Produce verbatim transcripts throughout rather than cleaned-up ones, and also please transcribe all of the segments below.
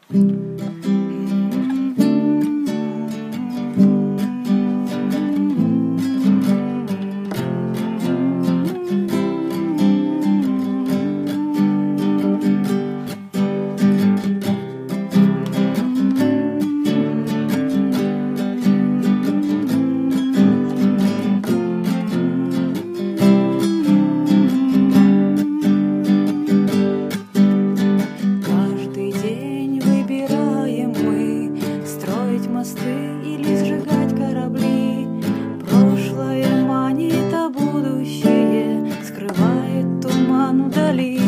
Мосты или сжигать корабли. Прошлое манит, а будущее скрывает туман вдали.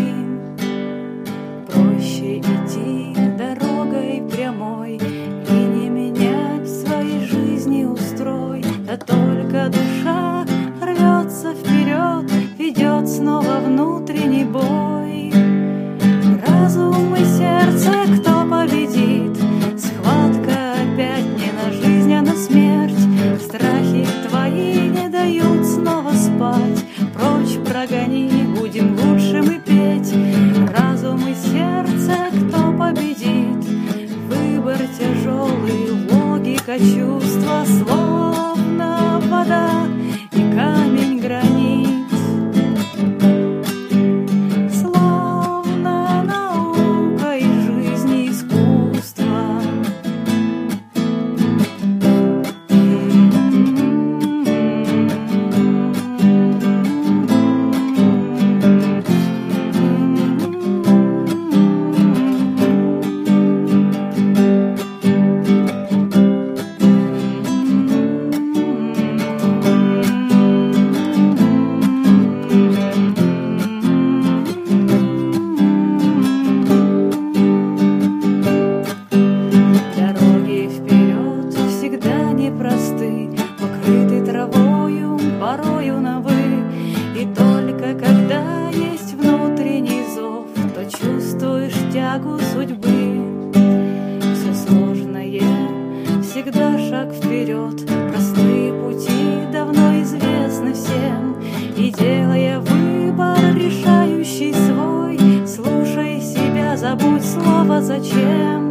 Проще идти дорогой прямой и не менять своей жизни устрой. Да только душа рвется вперед, ведет снова внутренний бой. Разум и сердце кто победит? Схватка опять не на жизнь, а на смерть. Страхи твои не дают снова спать. Прочь прогони, будем лучшим и петь. Разум и сердце кто победит? Выбор тяжелый, логика, чувства, словно вода и камень гранит. Просты, покрыты травою, порою на «вы». И только когда есть внутренний зов, то чувствуешь тягу судьбы. Все сложное, всегда шаг вперед. Простые пути давно известны всем. И делая выбор, решающий свой, слушай себя, забудь слово «зачем».